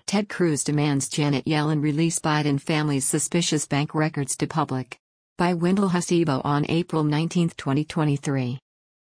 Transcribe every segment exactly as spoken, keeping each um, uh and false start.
Ted Cruz demands Janet Yellen release Biden family's suspicious bank records to public. By Wendell Hasibo on April nineteenth, twenty twenty-three.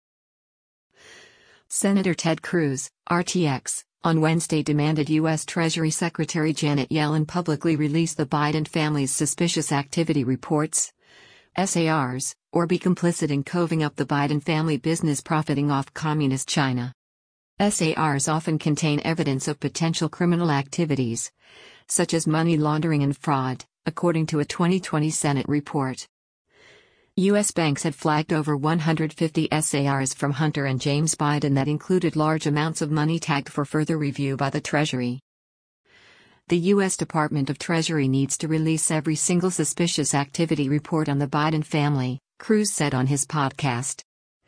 Senator Ted Cruz, R T X, on Wednesday demanded U S Treasury Secretary Janet Yellen publicly release the Biden family's suspicious activity reports, S A Rs, or be complicit in covering up the Biden family business profiting off communist China. S A Rs often contain evidence of potential criminal activities, such as money laundering and fraud, according to a twenty twenty Senate report. U S banks had flagged over one hundred fifty S A Rs from Hunter and James Biden that included large amounts of money tagged for further review by the Treasury. The U S Department of Treasury needs to release every single suspicious activity report on the Biden family, Cruz said on his podcast.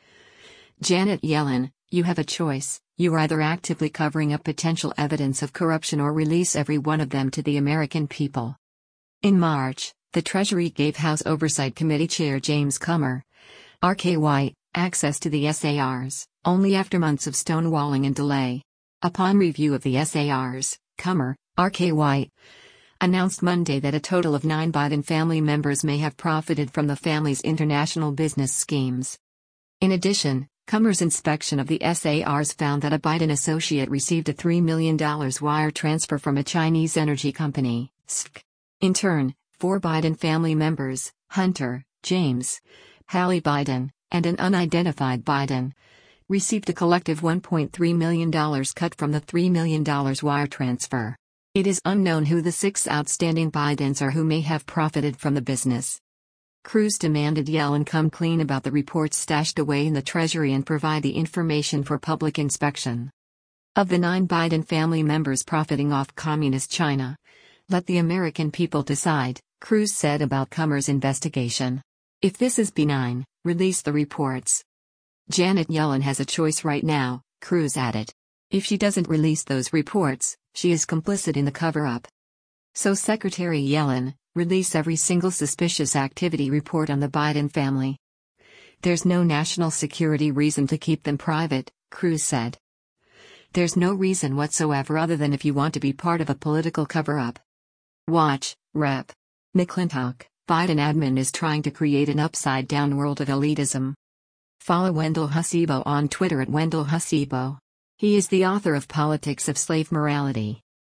Janet Yellen, you have a choice. You are either actively covering up potential evidence of corruption or release every one of them to the American people. In March, the Treasury gave House Oversight Committee Chair James Comer, R K Y, access to the S A Rs, only after months of stonewalling and delay. Upon review of the S A Rs, Comer, R K Y, announced Monday that a total of nine Biden family members may have profited from the family's international business schemes. In addition, Comer's inspection of the S A Rs found that a Biden associate received a three million dollars wire transfer from a Chinese energy company, S C. In turn, four Biden family members, Hunter, James, Hallie Biden, and an unidentified Biden, received a collective one point three million dollars cut from the three million dollars wire transfer. It is unknown who the six outstanding Bidens are who may have profited from the business. Cruz demanded Yellen come clean about the reports stashed away in the Treasury and provide the information for public inspection. Of the nine Biden family members profiting off communist China, let the American people decide, Cruz said about Comer's investigation. If this is benign, release the reports. Janet Yellen has a choice right now, Cruz added. If she doesn't release those reports, she is complicit in the cover-up. So Secretary Yellen, release every single suspicious activity report on the Biden family. There's no national security reason to keep them private, Cruz said. There's no reason whatsoever other than if you want to be part of a political cover-up. Watch, Representative McClintock, Biden admin is trying to create an upside-down world of elitism. Follow Wendell Hasibo on Twitter at Wendell Hasibo. He is the author of Politics of Slave Morality.